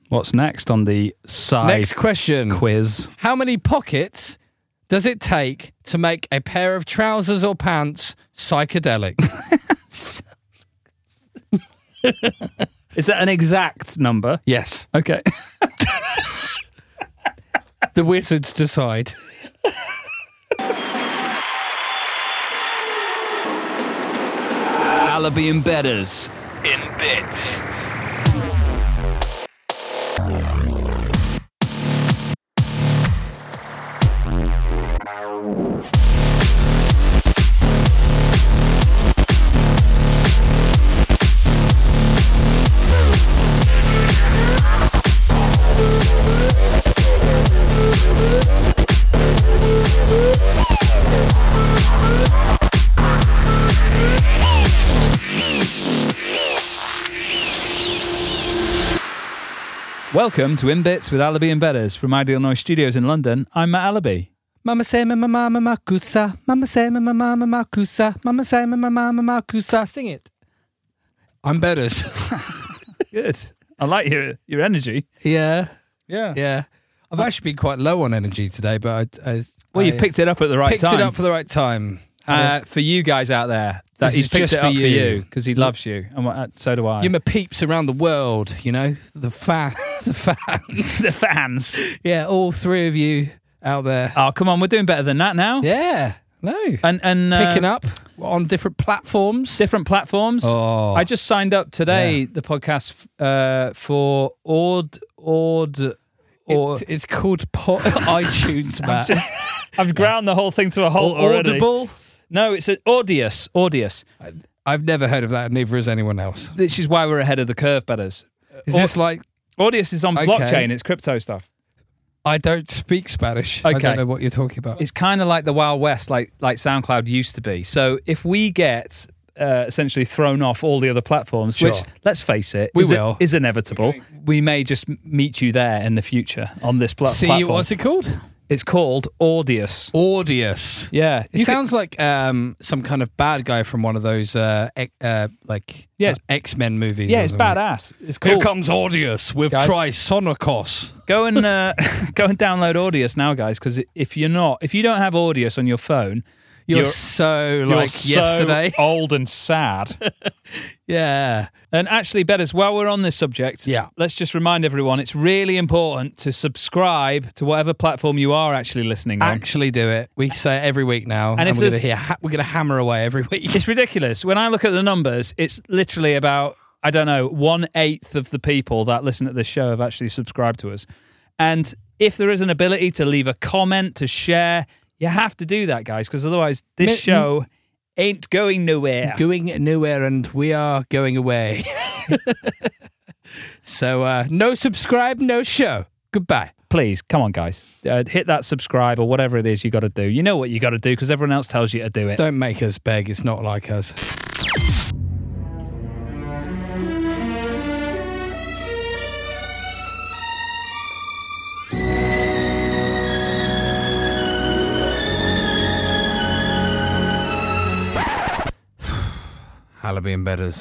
What's next on the side Next question. quiz? How many pockets does it take to make a pair of trousers or pants psychedelic? Is that an exact number? Yes. Okay. The wizards decide. Alibi and Bedders in bits. Welcome to In Bits with Alibi and Bedders from Ideal Noise Studios in London. I'm Matt Alibi. Mama say mama mama makusa. Mama say mama mama makusa. Mama say mama mama makusa. Sing it. I'm Bedders. Good. I like your energy. Yeah. Yeah. Yeah. I've actually been quite low on energy today, but Well, you picked it up at the right time. Picked it up for the right time. For you guys out there, that This he's is picked just it for up for you. you because he loves you, and so do I. You're my peeps around the world, you know? The fans. the fans. Yeah, all three of you out there. Oh, come on, we're doing better than that now. Yeah. No. And Picking up on different platforms. different platforms. Oh. I just signed up today. The podcast for It's called iTunes, Matt. I've ground the whole thing to a halt already. Audible? No, it's an Audius. I've never heard of that, neither has anyone else. This is why we're ahead of the curve, Bedders. Is this like... Audius is on Okay. blockchain. It's crypto stuff. I don't speak Spanish. Okay. I don't know what you're talking about. It's kind of like the Wild West, like SoundCloud used to be. So if we get essentially thrown off all the other platforms, Sure. which, let's face it, We will. is inevitable, we may just meet you there in the future on this platform. What's it called? It's called Audius. Audius. Yeah. It sounds like some kind of bad guy from one of those X-Men movies. Yeah, or it's something. badass. It's Here cool. comes Audius with Guys. Trisonicos. Go and download Audius now, guys, because if you don't have Audius on your phone, You're so like so yesterday. old and sad. Yeah. And actually, Bedders, while we're on this subject, let's just remind everyone it's really important to subscribe to whatever platform you are actually listening on. Actually do it. We say it every week now, and if we're there's- going to hammer away every week. It's ridiculous. When I look at the numbers, it's literally about, 1/8 of the people that listen to this show have actually subscribed to us. And if there is an ability to leave a comment, to share, you have to do that, guys, because otherwise this show ain't going nowhere. Going nowhere, and we are going away. So, no subscribe, no show. Goodbye. Please, come on, guys. Hit that subscribe or whatever it is you got to do. You know what you got to do because everyone else tells you to do it. Don't make us beg. It's not like us. Alibi and Bedders.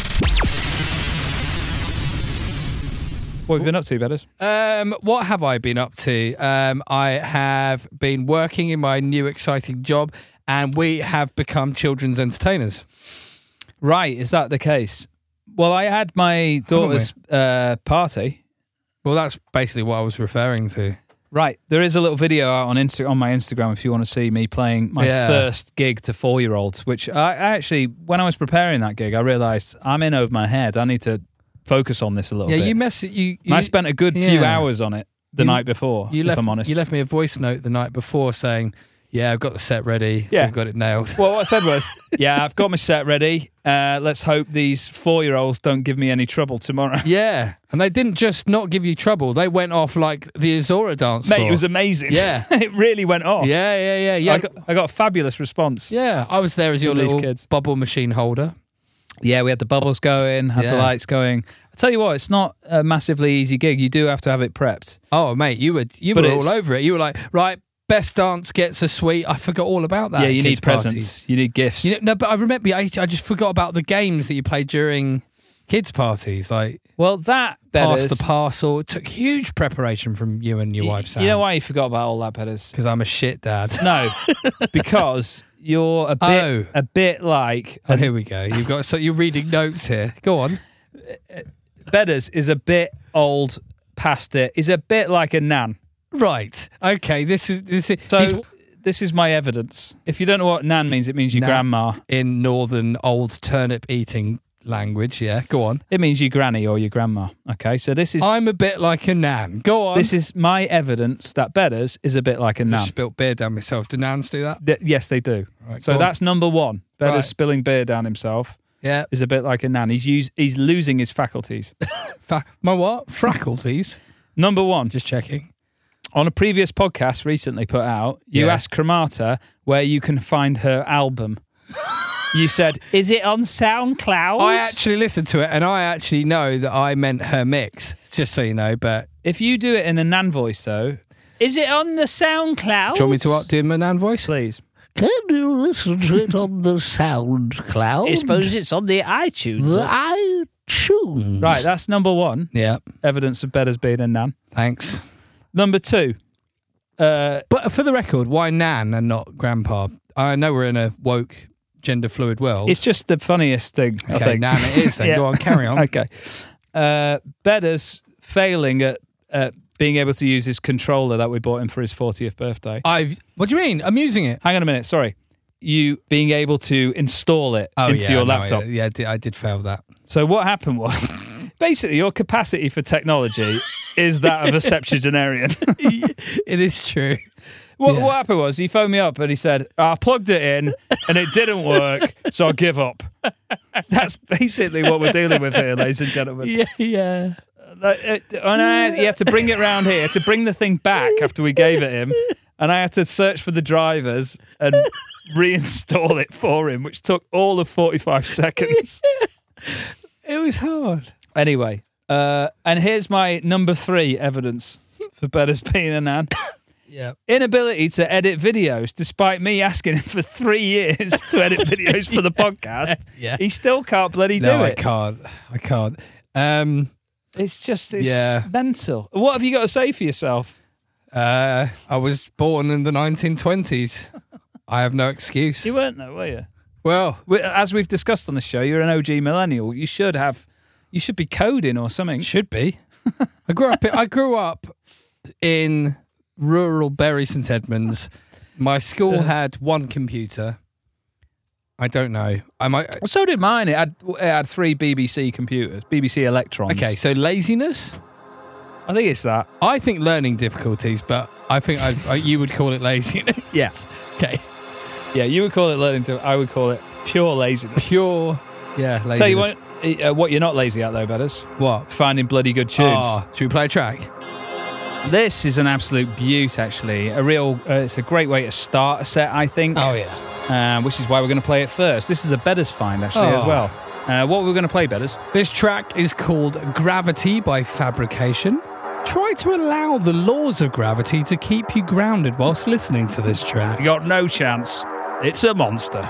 What have you been up to, Bedders? What have I been up to? I have been working in my new exciting job, and we have become children's entertainers. Right, is that the case? Well, I had my daughter's party. Well, that's basically what I was referring to. Right, there is a little video out on my Instagram if you want to see me playing my first gig to 4-year-olds, which I actually, when I was preparing that gig, I realised I'm in over my head. I need to focus on this a little bit. Yeah, I spent a good few hours on it the night before, if I'm honest. You left me a voice note the night before saying, yeah, I've got the set ready. Yeah. I've got it nailed. Well, what I said was, yeah, I've got my set ready. Let's hope these 4-year-olds don't give me any trouble tomorrow. Yeah. And they didn't just not give you trouble. They went off like the Azora dance floor. Mate, it was amazing. Yeah. It really went off. Yeah. I got a fabulous response. Yeah, I was there as your From these little kids. bubble machine holder. Yeah, we had the bubbles going, had the lights going. I tell you what, it's not a massively easy gig. You do have to have it prepped. Oh, mate, you were all over it. You were like, right, best dance gets a sweet. I forgot all about that. Yeah, you at need kids' parties. presents. You need gifts. No, but I remember I just forgot about the games that you played during kids' parties, like Well, that pass Bedders, the parcel. It took huge preparation from you and your wife, Sam. You know why you forgot about all that, Bedders? Because I'm a shit dad. No, because you're a bit like Oh, here we go. You're reading notes here. Go on. Bedders is a bit old past it. He's a bit like a nan. Right. Okay. This is So this is my evidence. If you don't know what nan means, it means your Nan. grandma. in northern old turnip eating language. Yeah. Go on. It means your granny or your grandma. Okay, so this is I'm a bit like a nan. Go on. this is my evidence that Bedders is a bit like a I nan. spilt beer down myself. Do nans do that? Yes, they do. Right, So go on. that's number one. Bedders Right. spilling beer down himself Yeah. is a bit like a nan. He's losing his faculties. My what? Faculties. Number one. Just checking. On a previous podcast recently put out, you Yeah. asked Cremata where you can find her album. You said, is it on SoundCloud? I actually listened to it, and I actually know that I meant her mix. Just so you know, but If you do it in a nan voice, though, is it on the SoundCloud? do you want me to do my nan voice? Please. Can you listen to it on the SoundCloud? I suppose it's on the iTunes. The iTunes. Right, that's number one. Yeah. Evidence of Bedders being a nan. Thanks. Number two. But for the record, why nan and not grandpa? I know we're in a woke, gender fluid world. It's just the funniest thing, I okay, think. nan it is then. Yeah. Go on, carry on. Okay. Bedders failing at being able to use his controller that we bought him for his 40th birthday. What do you mean? I'm using it. Hang on a minute, sorry. You being able to install it into your laptop. I did fail that. So what happened was, basically, your capacity for technology is that of a septuagenarian. It is true. What happened was, he phoned me up and he said, I plugged it in and it didn't work, so I give up. That's basically what we're dealing with here, ladies and gentlemen. Yeah. And he had to bring it round here, to bring the thing back after we gave it him, and I had to search for the drivers and reinstall it for him, which took all of 45 seconds. It was hard. Anyway, and here's my number 3 evidence for Bedders being a nan. Yeah. Inability to edit videos, despite me asking him for 3 years to edit videos for the podcast. Yeah. He still can't bloody do No, it. I can't. It's Yeah. mental. What have you got to say for yourself? I was born in the 1920s. I have no excuse. You weren't, though, were you? Well, As we've discussed on the show, you're an OG millennial. You should be coding or something. should be. I grew up in rural Bury St Edmunds. My school had one computer. I don't know. So did mine. It had 3 BBC computers, BBC Electrons. Okay, so laziness. I think it's that. I think learning difficulties, but I think you would call it laziness. Yes. Okay, Yeah, you would call it learning to. I would call it pure laziness. pure. Yeah, laziness. Tell you what you're not lazy at, though, Bedders. What? Finding bloody good tunes. Oh, should we play a track? This is an absolute beaut, actually. It's a great way to start a set, I think. Oh yeah. Which is why we're going to play it first. This is a Bedders find, actually, as well. What we're going to play, Bedders? This track is called Gravity by Fabrication. Try to allow the laws of gravity to keep you grounded whilst listening to this track. You got no chance. It's a monster.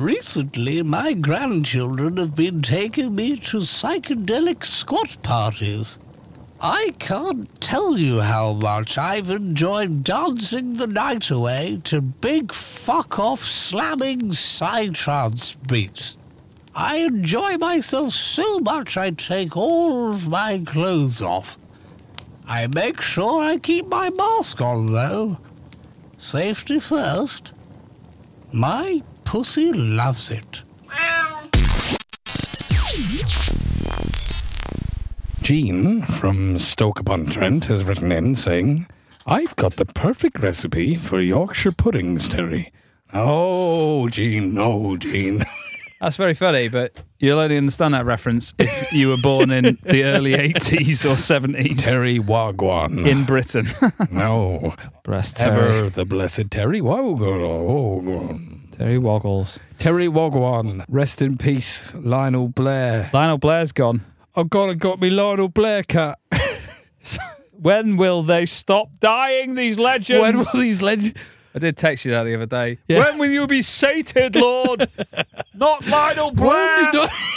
Recently, my grandchildren have been taking me to psychedelic squat parties. I can't tell you how much I've enjoyed dancing the night away to big fuck-off slamming psytrance beats. I enjoy myself so much I take all of my clothes off. I make sure I keep my mask on, though. Safety first. My pussy loves it. Jean from Stoke-upon-Trent has written in saying, I've got the perfect recipe for Yorkshire puddings, Terry. Oh, Jean. That's very funny, but you'll only understand that reference if you were born in the early 80s or 70s. Terry Wagwan. In Britain. No. Breast Ever the blessed Terry Wagwan. Terry Woggles. Terry Wagwan. Rest in peace, Lionel Blair. Lionel Blair's gone. I've got me Lionel Blair cut. When will they stop dying, these legends? When will these legends... I did text you that the other day. Yeah. When will you be sated, Lord? Not Lionel Blair.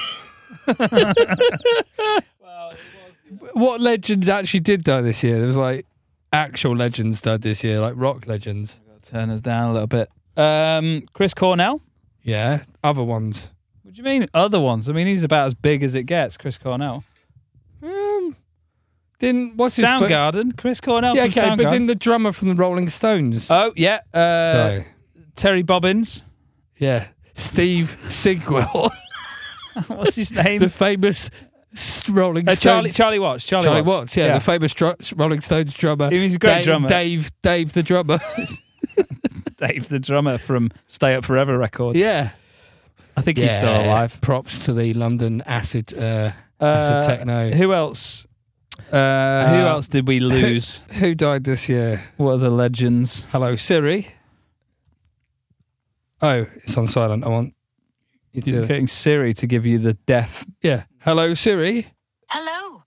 What legends actually did die this year? There was like actual legends died this year, like rock legends. Turn us down a little bit. Chris Cornell. Yeah, other ones. What do you mean other ones? I mean, he's about as big as it gets, Chris Cornell. What's his Soundgarden? Chris Cornell Yeah, from okay, Soundgarden. but didn't the drummer from the Rolling Stones? Oh, yeah. die? Terry Bobbins. Yeah. Steve Sigwell. What's his name? The famous Rolling Stones. Charlie Watts. Charlie Watts, yeah. The famous Rolling Stones drummer. He's a great drummer. Dave the drummer. Dave the drummer from Stay Up Forever Records. Yeah. I think he's still alive. Props to the London acid techno. Who else? Who else did we lose? Who died this year? What are the legends? Hello, Siri. Oh, it's on silent. I want you to... You're getting Siri to give you the death. Yeah. Hello, Siri. Hello.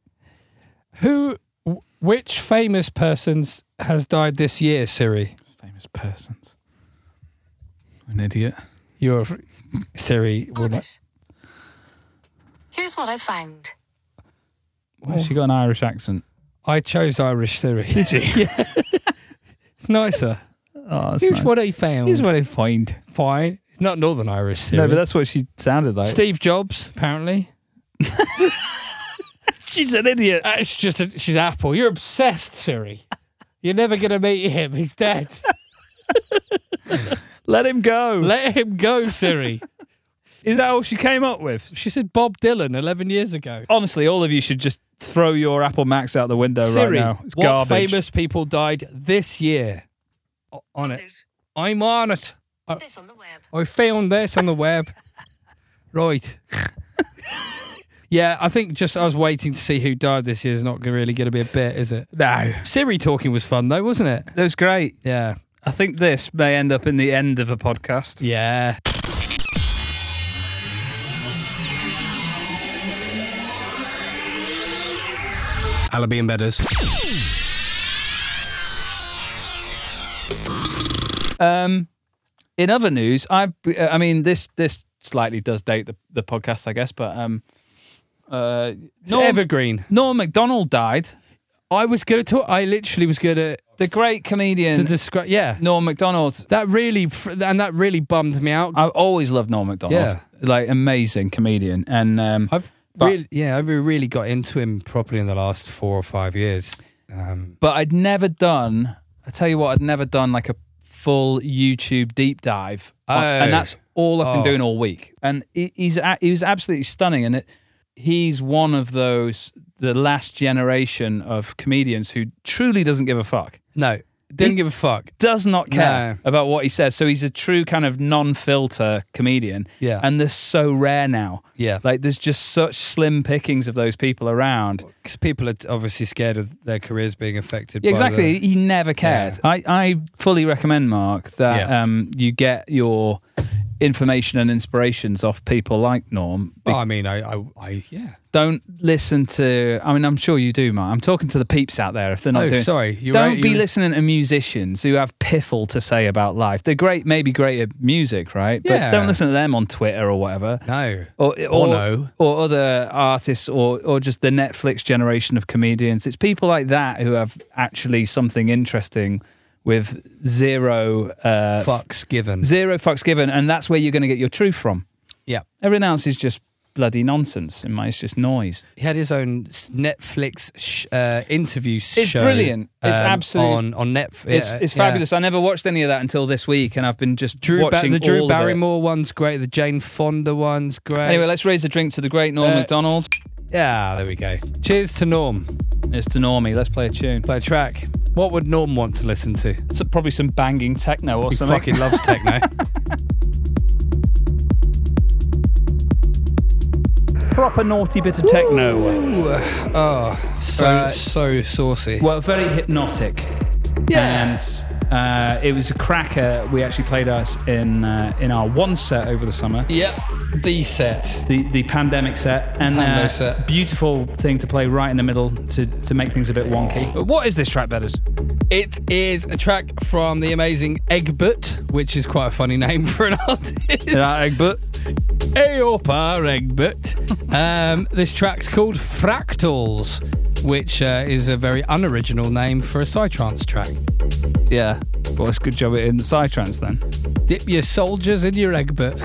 Which famous persons has died this year, Siri? Famous persons. An idiot. You're Siri. Honest. Here's what I found. Why has she got an Irish accent? I chose Irish Siri. Did you? Yeah. It's nicer. Oh, that's Here's nice. what I found. Here's what I find. Fine. It's not Northern Irish Siri. No, but that's what she sounded like. Steve Jobs, apparently. She's an idiot. She's Apple. You're obsessed, Siri. You're never going to meet him. He's dead. Let him go. Let him go, Siri. Is that all she came up with? She said Bob Dylan 11 years ago. Honestly, all of you should just throw your Apple Macs out the window Siri, right now. It's what garbage. famous people died this year? On it. I'm on it. This on the web. I found this on the web. Right. Yeah, I think I was waiting to see who died this year is not really going to be a bit, is it? No. Siri talking was fun though, wasn't it? That was great. Yeah. I think this may end up in the end of a podcast. Yeah. Alibi and Bedders. In other news, I mean, this slightly does date the podcast, I guess, but It's evergreen. Norm Macdonald died. I literally was going to The great comedian describe. Yeah. Norm Macdonald. That really bummed me out. I've always loved Norm Macdonald. Yeah. Like, amazing comedian. And I really got into him properly in the last 4 or 5 years. but I'd never done. I tell you what, I'd never done like a full YouTube deep dive, and that's all I've been doing all week. And he was absolutely stunning, and he's one of the last generation of comedians who truly doesn't give a fuck. No, didn't give a fuck. Does not care No. about what he says. So he's a true kind of non-filter comedian. Yeah. And they're so rare now. Yeah. Like, there's just such slim pickings of those people around. Because people are obviously scared of their careers being affected. Yeah, exactly. He never cared. Yeah. I fully recommend, Mark, that Yeah. you get your information and inspirations off people like Norm. Well, I mean, I yeah. Don't listen to. I mean, I'm sure you do, Mark. I'm talking to the peeps out there. If they're not doing, sorry. Don't be listening to musicians who have piffle to say about life. They're great, maybe great at music, right? But Yeah. don't listen to them on Twitter or whatever. No. Or no. or other artists, or just the Netflix generation of comedians. It's people like that who have actually something interesting with zero Fucks given. and that's where you're going to get your truth from. Yeah. Everything else is just bloody nonsense. It's just noise. He had his own Netflix interview show. It's brilliant. It's absolutely on Netflix. It's fabulous. I never watched any of that until this week, and I've been just watching the Drew all of it. Barrymore one's great. The Jane Fonda one's great. Anyway, let's raise a drink to the great Norm Macdonald. Yeah, there we go. Cheers to Norm. It's to Normie. Let's play a tune. Play a track. What would Norm want to listen to? It's probably some banging techno or He something. fucking loves techno. Proper naughty bit of techno. Ooh, so saucy. Well, very hypnotic. Yeah. And it was a cracker. We actually played us in our one set over the summer. Yep, the set. The pandemic set. And Pando set. Beautiful thing to play right in the middle to make things a bit wonky. But what is this track, Bedders? It is a track from the amazing Egbert, which is quite a funny name for an artist. Egbert? Eopa Egbert. This track's called Fractals, which is a very unoriginal name for a Psytrance track. Yeah. Well, it's a good job in the Psytrance then. Dip your soldiers in your Egbert.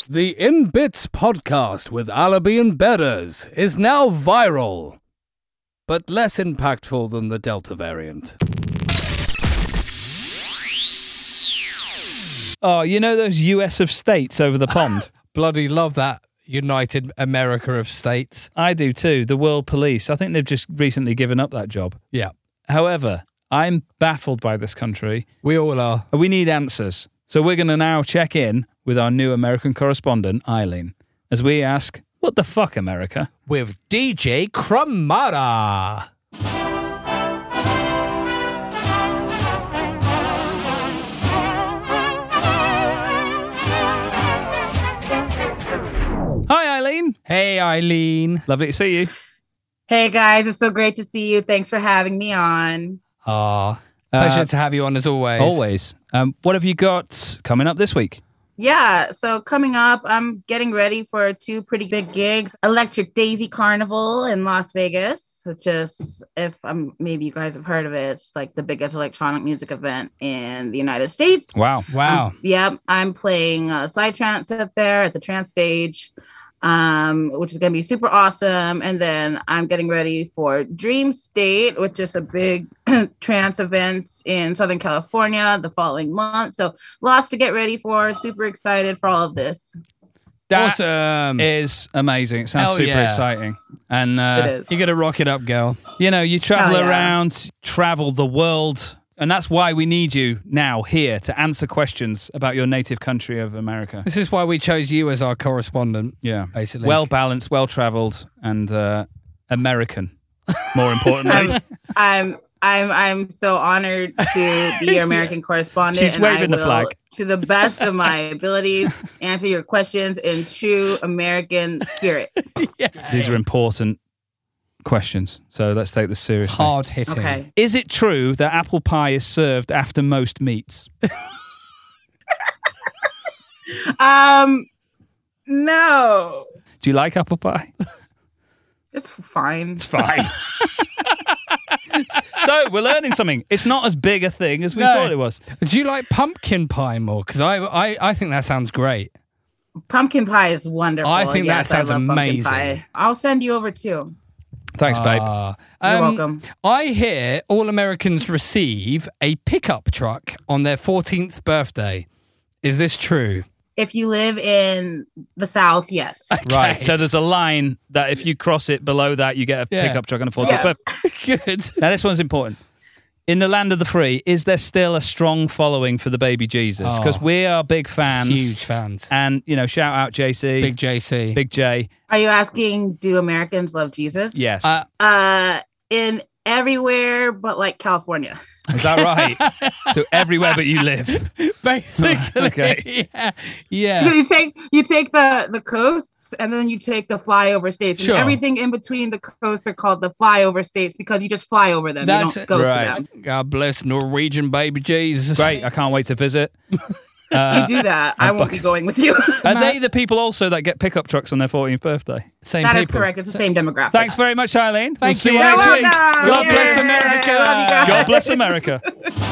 The In Bits podcast with Alabi and Bedders is now viral, but less impactful than the Delta variant. Oh, you know those US of states over the pond? Bloody love that United America of States. I do too. The World Police. I think they've just recently given up that job. Yeah, However, I'm baffled by this country. we all are. We need answers. So we're going to now check in with our new American correspondent, Eileen, as we ask, what the fuck, America? With DJ Cremata. Hi, Eileen. Hey, Eileen. Lovely to see you. Hey guys, it's so great to see you. Thanks for having me on. Pleasure to have you on as always. Always. What have you got coming up this week? Yeah, so coming up, I'm getting ready for 2 pretty big gigs. Electric Daisy Carnival in Las Vegas, which is, if maybe you guys have heard of it, it's like the biggest electronic music event in the United States. Wow. Wow. Yep, I'm playing Psytrance up there at the Trance Stage, which is going to be super awesome. And then I'm getting ready for Dream State, which is a big trance event in Southern California the following month. So lots to get ready for. Super excited for all of this. That Awesome. is amazing. It sounds Hell super yeah. exciting. And, It is. You're going to rock it up, girl. you know, you travel Hell yeah. around, travel the world. And that's why we need you now here to answer questions about your native country of America. This is why we chose you as our correspondent. Yeah. Basically. Well balanced, well traveled, and American, more importantly. I'm so honored to be your American correspondent. She's and waving I the flag. will, to the best of my abilities, answer your questions in true American spirit. These are important questions. So let's take this seriously. Hard hitting. Okay. Is it true that apple pie is served after most meats? No, Do you like apple pie? it's fine. It's fine. So we're learning something. It's not as big a thing as we No. thought it was. Do you like pumpkin pie more? Because I think that sounds great. Pumpkin pie is wonderful. I think that Yes, sounds I love pumpkin amazing. pie. I'll send you over too. Thanks, babe. You're welcome. I hear all Americans receive a pickup truck on their 14th birthday. Is this true? If you live in the South, yes. Right. So there's a line that if you cross it below that, you get a Yeah. pickup truck and a 14th Yes. birthday. Good. Now, this one's important. In the land of the free, is there still a strong following for the baby Jesus? Because Oh. we are big fans. Huge fans. And, you know, shout out JC. Big JC. Big J. Are you asking, do Americans love Jesus? Yes. In everywhere but like California. Is that right? So everywhere but you live. Basically. Okay. Yeah. You take the coasts and then you take the flyover states. Sure. And everything in between the coasts are called the flyover states because you just fly over them. That's you don't go right. to them. God bless Norwegian baby Jesus. Great. I can't wait to visit. You do that. I won't be going with you. Are they the people also that get pickup trucks on their 14th birthday? Same That is people. correct. It's the same demographic. Thanks very much, Eileen. We'll Thank see you. you next You're week. welcome. God bless Yeah. America. Love you guys. God bless America.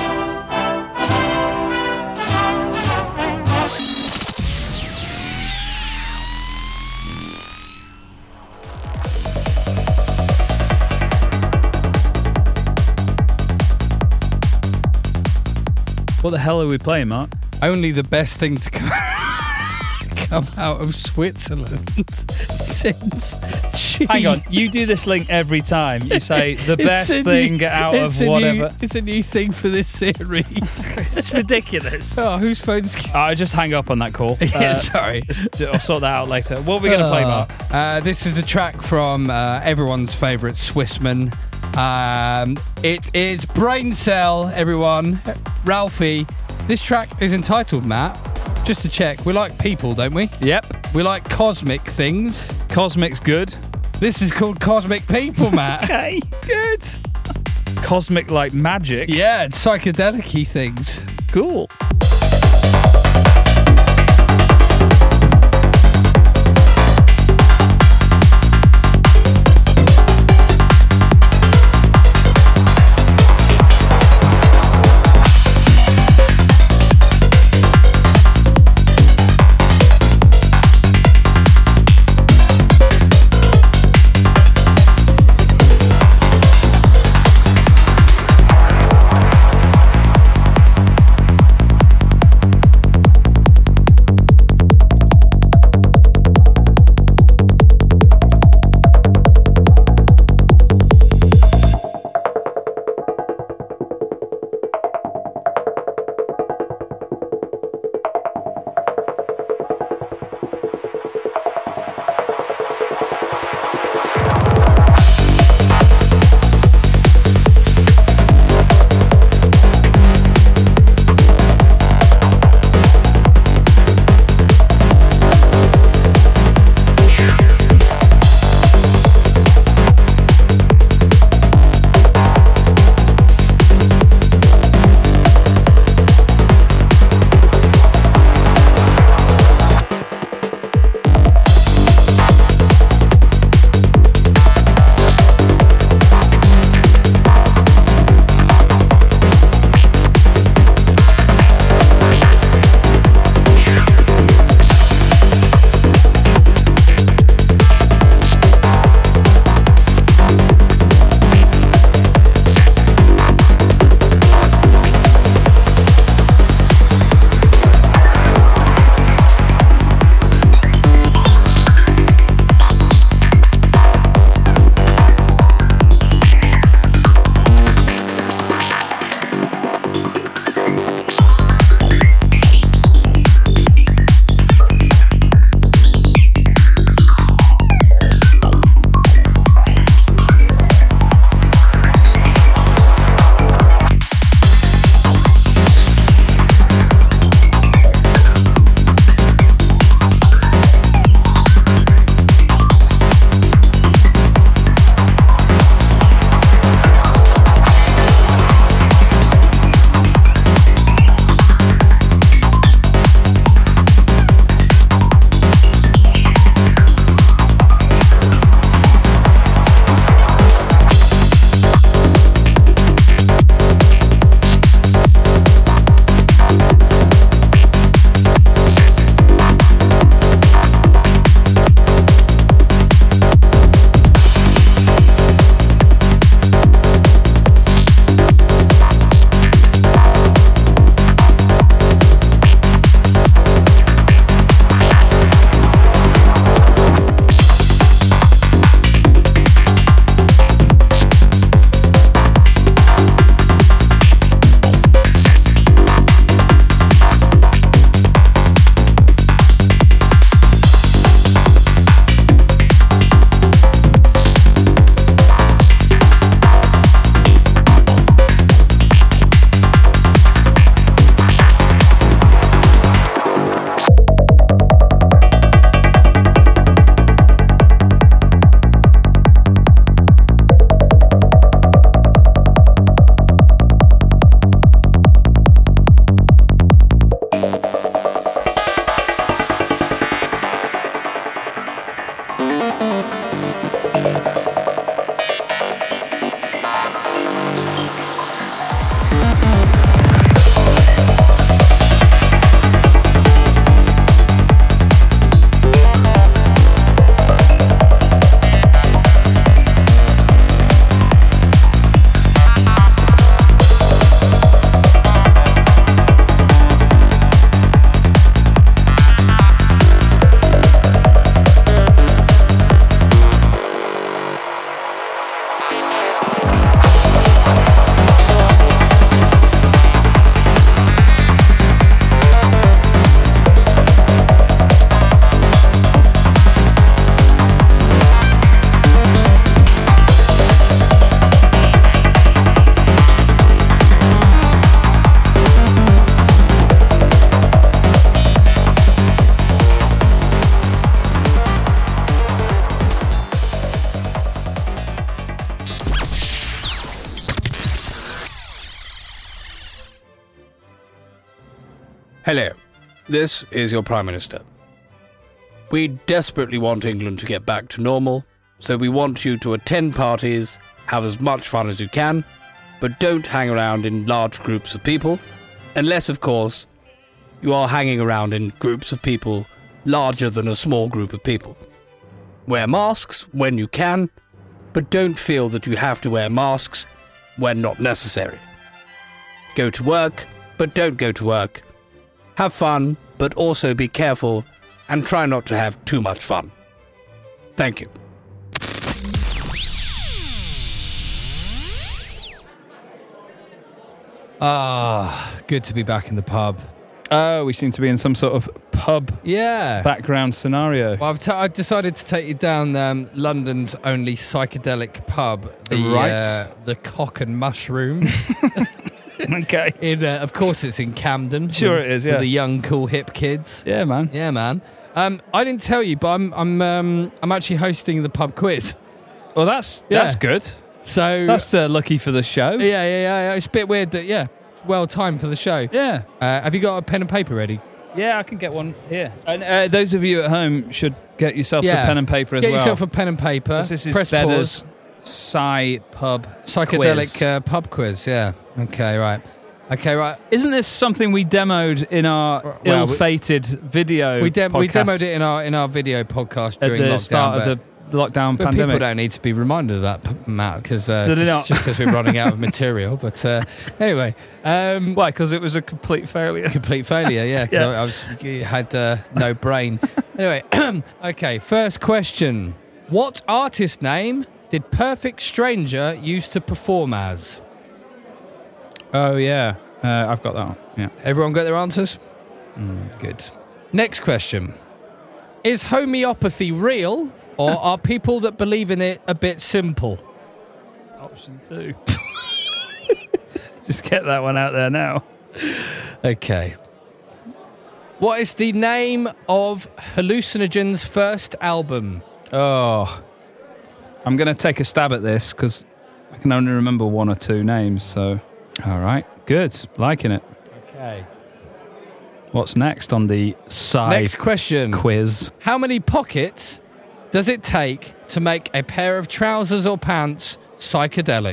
What the hell are we playing, Mark? Only the best thing to come out of Switzerland since. Hang on, you do this link every time. You say the best thing out of whatever. It's a new thing for this series. It's ridiculous. Oh, whose phone's? I just hang up on that call. Yeah, sorry. I'll sort that out later. What are we going to play, Mark? This is a track from everyone's favourite Swissman. It is Brain Cell, everyone. Ralphie. This track is entitled, Matt, just to check, we like people, don't we? Yep. We like cosmic things. Cosmic's good. This is called Cosmic People, Matt. Okay. Good. Cosmic like magic. Yeah, it's psychedelic-y things. Cool. Hello, this is your Prime Minister. We desperately want England to get back to normal, so we want you to attend parties, have as much fun as you can, but don't hang around in large groups of people, unless, of course, you are hanging around in groups of people larger than a small group of people. Wear masks when you can, but don't feel that you have to wear masks when not necessary. Go to work, but don't go to work. Have fun, but also be careful and try not to have too much fun. Thank you. Good to be back in the pub. Oh, we seem to be in some sort of pub Yeah. background scenario. Well, I've decided to take you down London's only psychedelic pub, the Cock and Mushroom. Okay. Of course, it's in Camden. Sure it is, yeah. With the young, cool, hip kids. Yeah, man. Yeah, man. I didn't tell you, but I'm actually hosting the pub quiz. Well, that's good. So That's lucky for the show. yeah. It's a bit weird that it's well timed for the show. Yeah. Have you got a pen and paper ready? Yeah, I can get one here. And those of you at home should get yourselves a pen and paper as Get well. yourself a pen and paper. This is Press Beddar's pause. Psy Pub Psychedelic pub quiz. Yeah. Okay. Right. Isn't this something we demoed in our ill-fated video We podcast demoed it in our video podcast at during the lockdown, start of the lockdown but pandemic? people don't need to be reminded of that, Matt, because Do they not? just because we're running out of material. But anyway, Why? Because it was a complete failure. complete failure. Yeah, because Yeah. I had no brain. Anyway, okay. First question: what artist name did Perfect Stranger used to perform as? Oh, yeah. I've got that one. Yeah. Everyone got their answers? Good. Next question: is homeopathy real, or are people that believe in it a bit simple? Option 2. Just get that one out there now. Okay. What is the name of Hallucinogen's first album? Oh. I'm going to take a stab at this because I can only remember one or two names. So, all right. Good. Liking it. Okay. What's next on the Next question. quiz? How many pockets does it take to make a pair of trousers or pants psychedelic?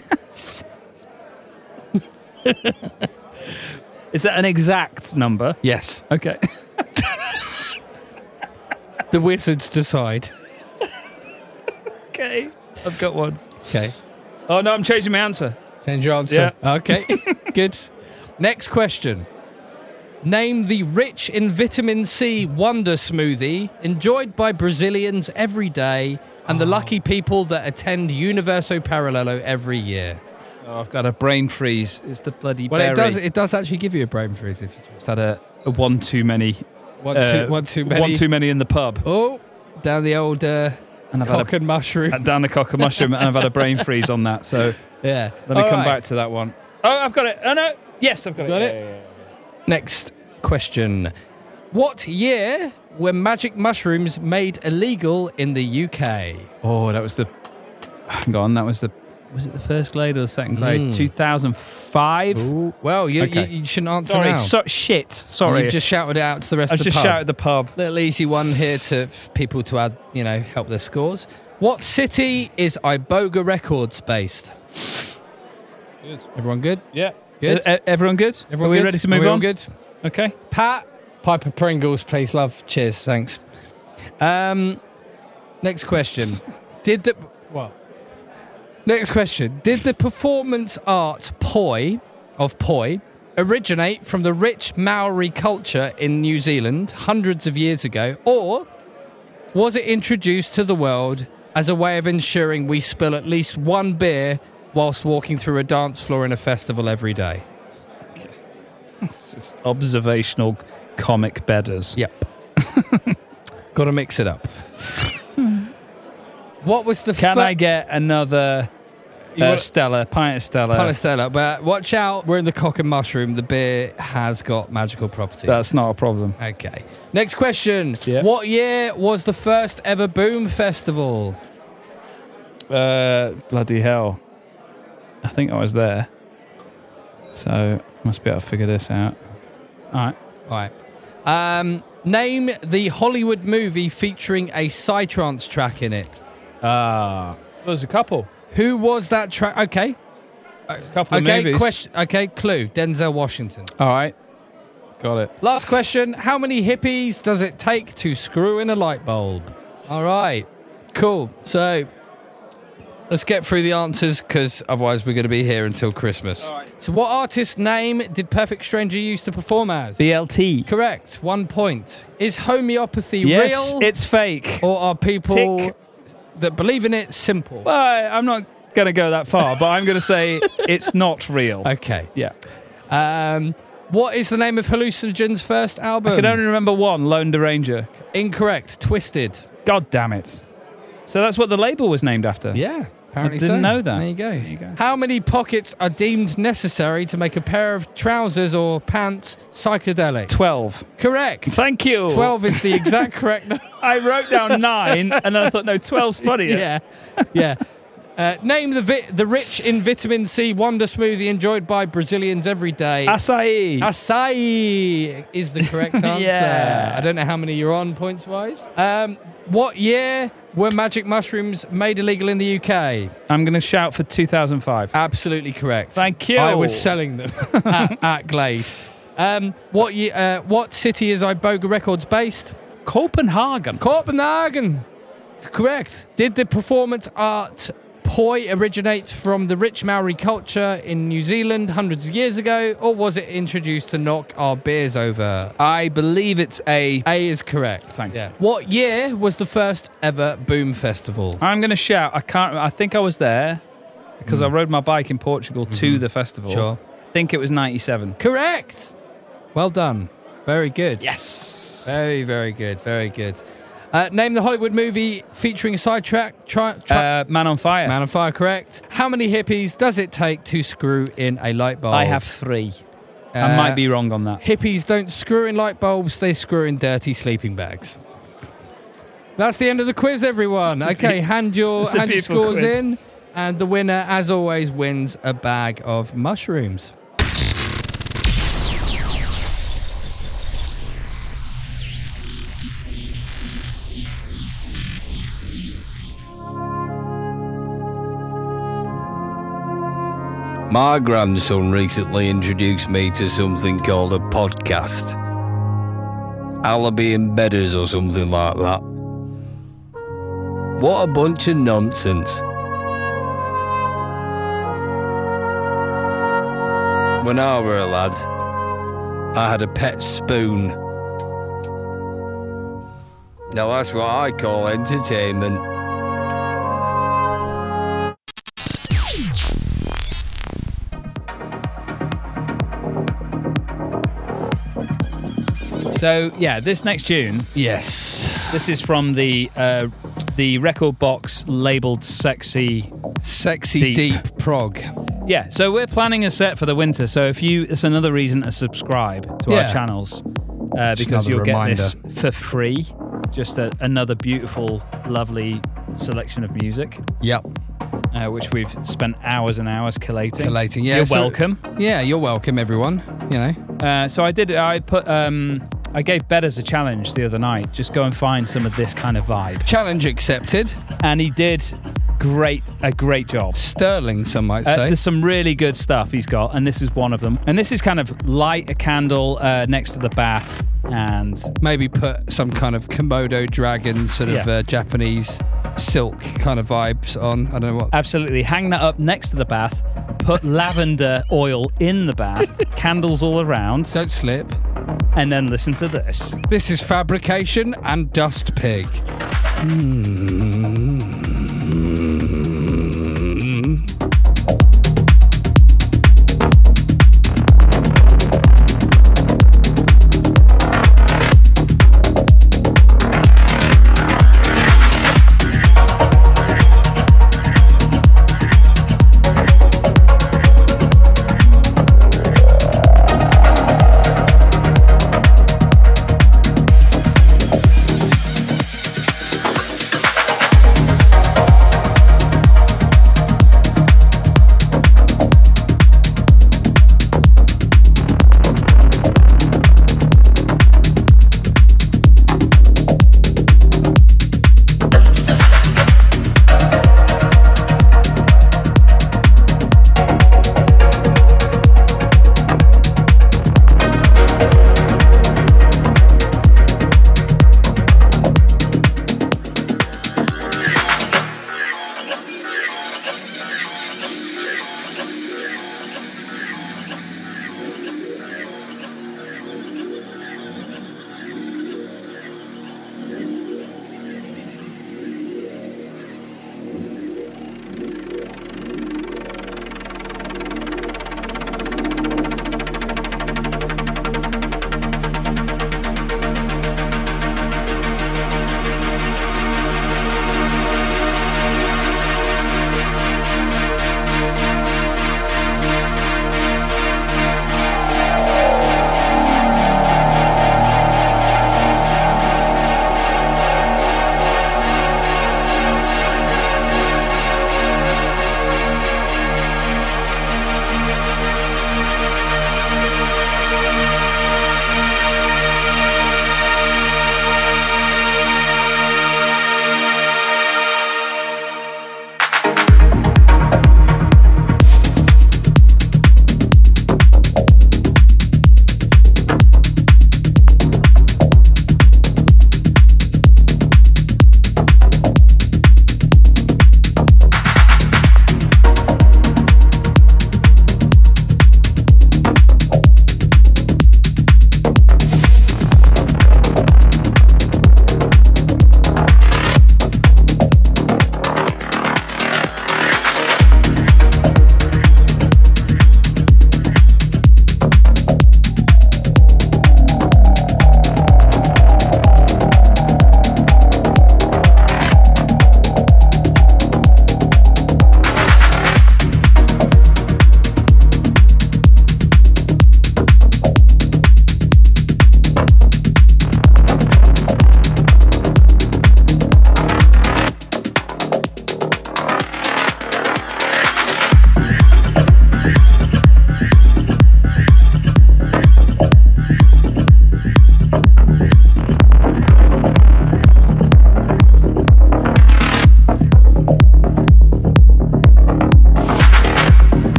Is that an exact number? Yes. Okay. The wizards decide. Okay. I've got one. Okay. Oh, no, I'm changing my answer. Change your answer. Yeah. Okay. Good. Next question. Name the rich in vitamin C wonder smoothie enjoyed by Brazilians every day and the lucky people that attend Universo Paralelo every year. Oh, I've got a brain freeze. It's the bloody Well, berry. it does actually give you a brain freeze if you Just had a one too many. one too many. One too many in the pub. Oh, down the old And I've cock had and mushroom. down the cock and mushroom, and I've had a brain freeze on that. So Yeah. let me All come right. back to that one. Oh, I've got it. Oh, no. Yes, I've got it. Got Yeah, it? yeah, yeah. Next question. What year were magic mushrooms made illegal in the UK? Oh, that was the. Hang on, that was the. Was it the first grade or the second grade? 2005. Ooh, well, you shouldn't answer now. Shit. Sorry. You've just shouted it out to the rest I of the just pub. shouted the pub. Little easy one here to people to add, help their scores. What city is Iboga Records based? Good. Everyone good? Yeah. Good. Everyone good? Everyone Are we good? ready to move Everyone on? good? Okay. Pat, Piper Pringles, please, love. Cheers, thanks. Next question. Next question. Did the performance art poi originate from the rich Maori culture in New Zealand hundreds of years ago, or was it introduced to the world as a way of ensuring we spill at least one beer whilst walking through a dance floor in a festival every day? It's just observational comic bedders. Yep. Got to mix it up. What was the Can I get another Stella, pint of Stella? Pint of Stella, but watch out, we're in the Cock and Mushroom. The beer has got magical properties. That's not a problem. Okay. Next question. Yeah. What year was the first ever Boom Festival? Bloody hell. I think I was there. So, must be able to figure this out. All right. All right. Name the Hollywood movie featuring a Psytrance track in it. There's a couple. Who was that track? Okay. A couple of Okay, movies. clue. Denzel Washington. All right. Got it. Last question. How many hippies does it take to screw in a light bulb? All right. Cool. So let's get through the answers because otherwise we're going to be here until Christmas. All right. So what artist's name did Perfect Stranger used to perform as? BLT. Correct. 1 point. Is homeopathy Yes, real? it's fake. Or are people Tick. that believe in it simple? Well, I'm not going to go that far, but I'm going to say it's not real. Okay. Yeah. What is the name of Hallucinogen's first album? I can only remember one, Lone Deranger. Incorrect. Twisted. God damn it. So that's what the label was named after. Yeah. Apparently I didn't so. know that. There you go. There you go. How many pockets are deemed necessary to make a pair of trousers or pants psychedelic? 12. Correct. Thank you. 12 is the exact correct number. I wrote down 9 and then I thought, no, 12's funnier. Yeah. Yeah. Name the rich in vitamin C wonder smoothie enjoyed by Brazilians every day. Acai. Acai is the correct answer. Yeah. I don't know how many you're on points-wise. What year were magic mushrooms made illegal in the UK? I'm going to shout for 2005. Absolutely correct. Thank you. I was selling them at Glade. What city is Iboga Records based? Copenhagen. Copenhagen. It's correct. Did the performance art poi originate from the rich Maori culture in New Zealand hundreds of years ago, or was it introduced to knock our beers over? I believe it's A. A is correct. Thanks. Yeah. What year was the first ever Boom Festival? I'm going to shout. I think I was there because I rode my bike in Portugal to the festival. Sure. I think it was 97. Correct. Well done. Very good. Yes. Very, very good. Very good. Name the Hollywood movie featuring a sidetrack. Man on Fire. Man on Fire, correct. How many hippies does it take to screw in a light bulb? I have 3. I might be wrong on that. Hippies don't screw in light bulbs, they screw in dirty sleeping bags. That's the end of the quiz, everyone. Okay, hand your scores quiz. in. And the winner, as always, wins a bag of mushrooms. My grandson recently introduced me to something called a podcast. Alibi Embedders or something like that. What a bunch of nonsense. When I were a lad, I had a pet spoon. Now that's what I call entertainment. So, yeah, this next tune, Yes. this is from the record box labelled Sexy. Sexy deep prog. Yeah, so we're planning a set for the winter. So it's another reason to subscribe to Yeah. our channels because another you'll reminder. get this for free. Just another beautiful, lovely selection of music, Yep. which we've spent hours and hours collating. Collating, yeah. You're so- welcome. Yeah, you're welcome, everyone. You know. So I gave Bedders a challenge the other night. Just go and find some of this kind of vibe. Challenge accepted. And he did a great job. Sterling, some might say. There's some really good stuff he's got, and this is one of them. And this is kind of light a candle next to the bath, and Maybe put some kind of Komodo dragon sort of Japanese silk kind of vibes on. I don't know what. absolutely hang that up next to the bath, put lavender oil in the bath, candles all around, Don't slip. and then listen to this. This is Fabrication and Dust Pig.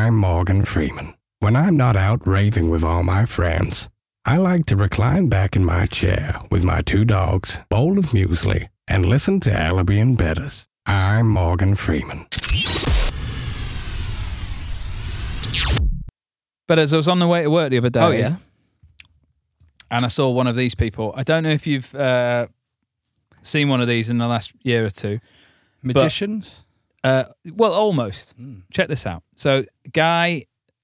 I'm Morgan Freeman. When I'm not out raving with all my friends, I like to recline back in my chair with my 2 dogs, bowl of muesli, and listen to Alibi and Betters. I'm Morgan Freeman. But as I was on the way to work the other day, Oh, yeah. and I saw one of these people. I don't know if you've seen one of these in the last year or two. Magicians? Well, almost. Check this out. So, guy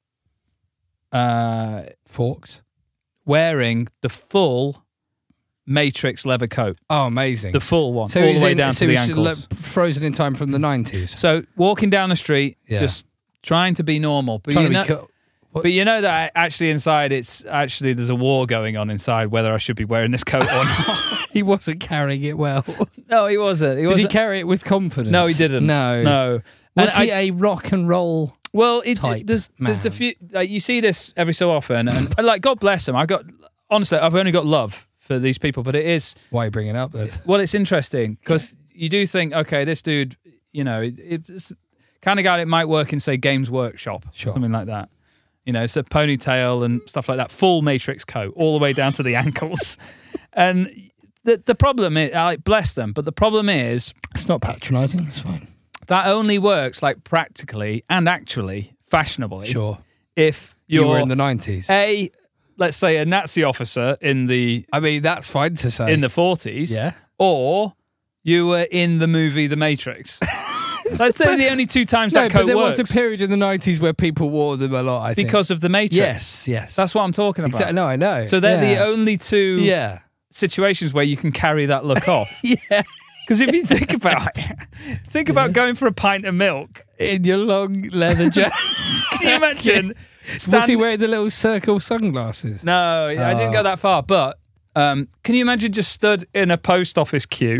Forks? wearing the full Matrix leather coat, Oh, amazing. the full one, so all he's the way in- down so to the he's ankles. frozen in time from the 90s. So, walking down the street, Yeah. just trying to be normal. But Trying you to know, be cut. but you know that actually inside, there's a war going on inside whether I should be wearing this coat or not. He wasn't carrying it well. No, he wasn't. Did he carry it with confidence? No, he didn't. No. No. Was And he a rock and roll? Well, type there's a man? few, like, you see this every so often, and like, God bless him. Honestly, I've only got love for these people, but it is, Why are you bringing it up then? well, it's interesting because you do think, okay, this dude, you know, it's the kind of guy that might work in, say, Games Workshop, Sure. something like that. You know, it's a ponytail and stuff like that, full Matrix coat, all the way down to the ankles. And the problem is, like, bless them, but the problem is It's not patronising. It's fine. that only works, like, practically and actually fashionably Sure. if You you're were in the 90s. let's say a Nazi officer in the I mean, that's fine to say. 40s, Yeah. or you were in the movie The Matrix. Like, they're the only 2 times that but coat there works was a period in the 90s where people wore them a lot, I think. because of The Matrix. Yes. That's what I'm talking about. Exactly. No, I know. So they're the only 2 Yeah. situations where you can carry that look off. Yeah. Because if you think about it, think about going for a pint of milk. In your long leather jacket. Can you imagine? Was he wearing the little circle sunglasses? No, I didn't go that far. But can you imagine just stood in a post office queue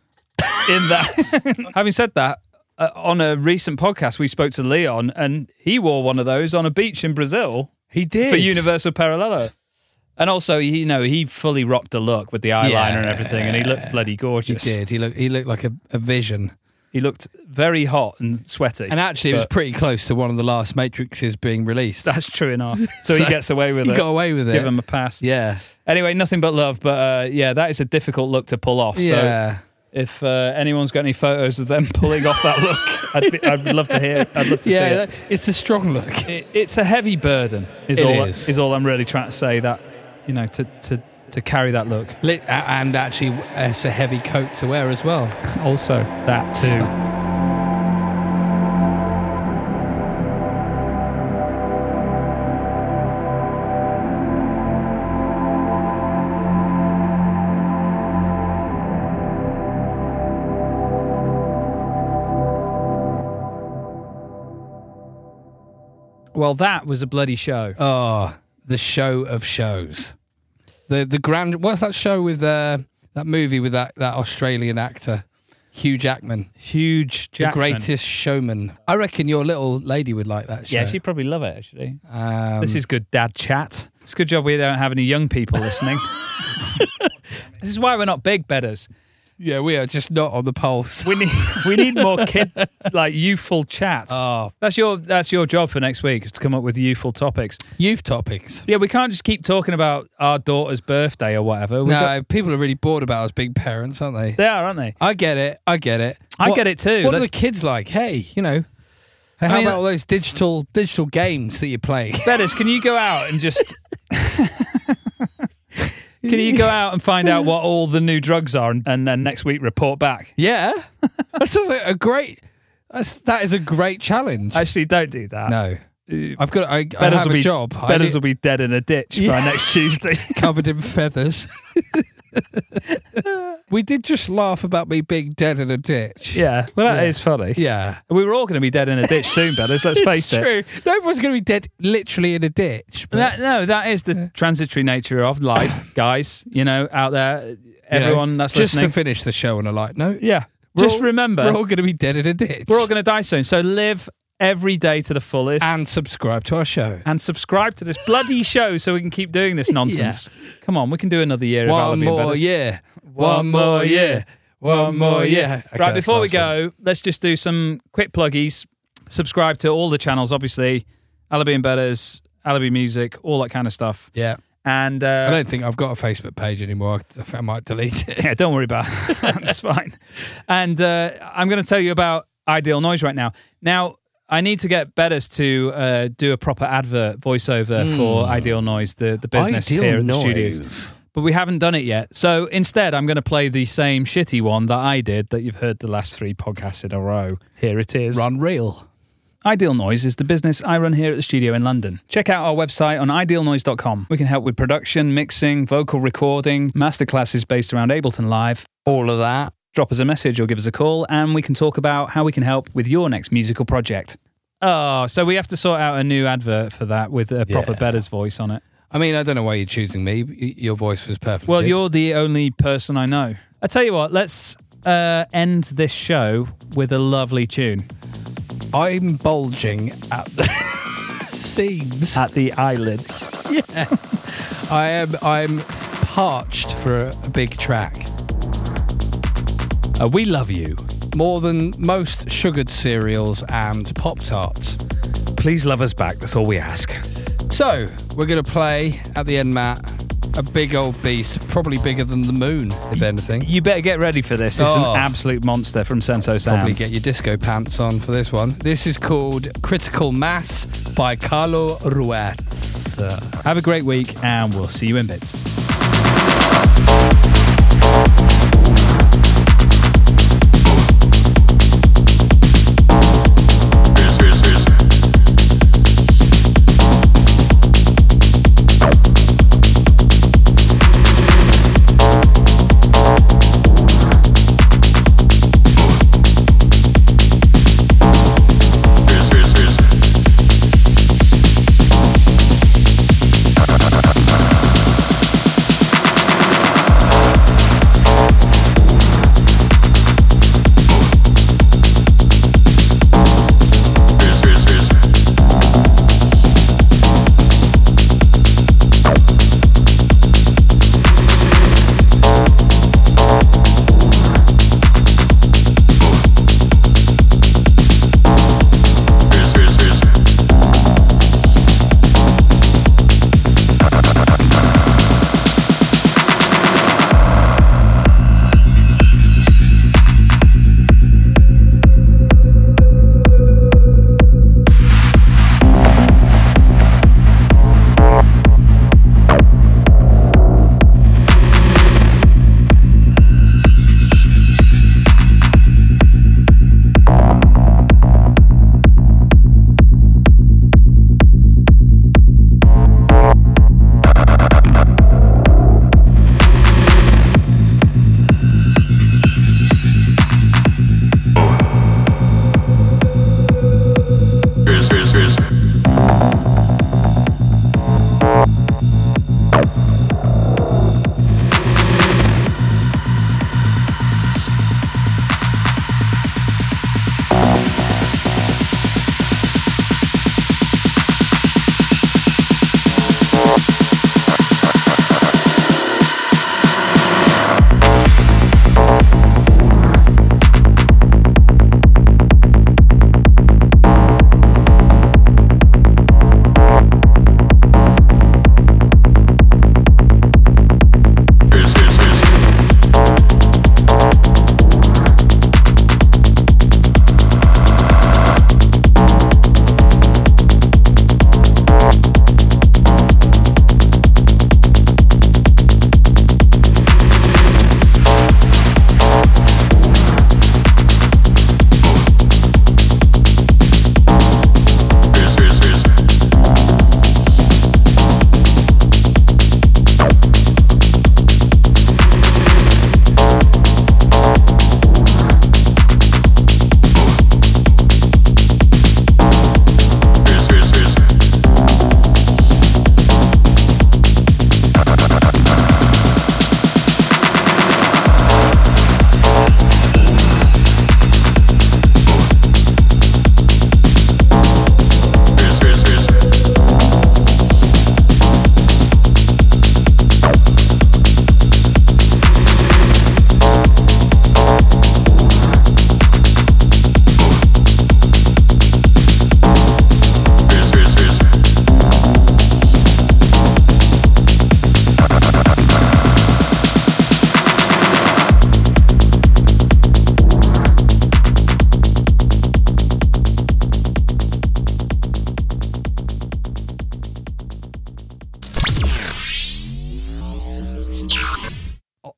in that? Having said that, on a recent podcast, we spoke to Leon, and he wore one of those on a beach in Brazil He did. for Universal Parallelo. And also, he fully rocked the look with the eyeliner and everything, and he looked bloody He gorgeous. did. He looked like a vision. He looked very hot and sweaty. And actually, it was But pretty close to one of the last Matrixes being released. that's true enough. So he gets away with He it. got away with it. Give him a pass. Yeah. Anyway, nothing but love. But yeah, that is a difficult look to pull off. Yeah. So if anyone's got any photos of them pulling off that look, I'd love to hear. I'd love to see it. It's a strong look. It's a heavy burden. It is. Is all I'm really trying to say. That, you know, to carry that look. And actually, it's a heavy coat to wear as well. Also, that too. Well, that was a bloody show. Oh, the show of shows. The grand. What's that show with that movie with that Australian actor, Hugh Jackman? Huge Jackman. The Greatest Showman. I reckon your little lady would like that show. Yeah, she'd probably love it, actually. Um, This is good dad chat. It's a good job we don't have any young people listening. This is why we're not big bedders. Yeah, we are just not on the pulse. We need more youthful chat. Oh, That's your job for next week, is to come up with youthful topics. youth topics. Yeah, we can't just keep talking about our daughter's birthday or whatever. No, people are really bored about us being parents, aren't they? They are, aren't they? I get it. I get it too. What are Let's- the kids like? Hey, you know, how mean, about all those digital games that you're playing? Bedders, can you go out and just... Can you go out and find out what all the new drugs are and then next week report back? Yeah, that sounds like a great. That is a great challenge. Actually, don't do that. No, I've got. I Bedders have will a be, job. Bedders will be dead in a ditch by next Tuesday. covered in feathers. We did just laugh about me being dead in a ditch. Yeah, well, that is funny. Yeah. We were all going to be dead in a ditch soon, Bedders, let's face It's it. true. No one's going to be dead literally in a ditch. But, That is the transitory nature of life, guys. You know, out there, you know, everyone that's just listening. to finish the show on a light note. Yeah, We're just all- remember, we're all going to be dead in a ditch. we're all going to die soon. So live every day to the fullest. And subscribe to our show. And subscribe to this bloody show so we can keep doing this nonsense. Come on, we can do another year of One Alibi and more Bedders. year. One more year. One more year. Okay, Right, before we that's last one. go, let's just do some quick pluggies. Subscribe to all the channels, obviously. Alibi and Betters, Alibi Music, all that kind of stuff. Yeah. And I don't think I've got a Facebook page anymore. I might delete it. yeah, don't worry about it. That's fine. And I'm going to tell you about Ideal Noise right now. Now, I need to get Betters to do a proper advert voiceover for Ideal Noise, the business Ideal here at the Noise. studios. But we haven't done it yet. So instead, I'm going to play the same shitty one that I did that you've heard the last 3 podcasts in a row. Here it is. Run real. Ideal Noise is the business I run here at the studio in London. Check out our website on idealnoise.com. We can help with production, mixing, vocal recording, masterclasses based around Ableton Live. All of that. Drop us a message or give us a call and we can talk about how we can help with your next musical project. Oh, so we have to sort out a new advert for that with a proper Betters voice on it. I mean, I don't know why you're choosing me. Your voice was perfect. Well, you're the only person I know. I tell you what, let's end this show with a lovely tune. I'm bulging at the seams. At the eyelids. Yes. I'm parched for a big track. We love you. More than most sugared cereals and Pop-Tarts. Please love us back. That's all we ask. So, we're going to play, at the end, Matt, a big old beast, probably bigger than the moon, if anything. You better get ready for this. It's an absolute monster from Senso Sounds. Probably get your disco pants on for this one. This is called Critical Mass by Carlo Ruiz. Have a great week, and we'll see you in bits.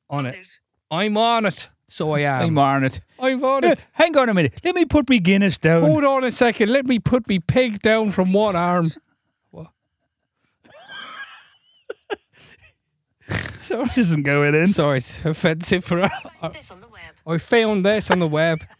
On it. I'm on it. So I am. I'm on it. I'm on it. Hang on a minute. Let me put me Guinness down. Hold on a second. Let me put me pig down from one arm. What? This isn't going in. Sorry, it's offensive for This on the web. I found this on the web.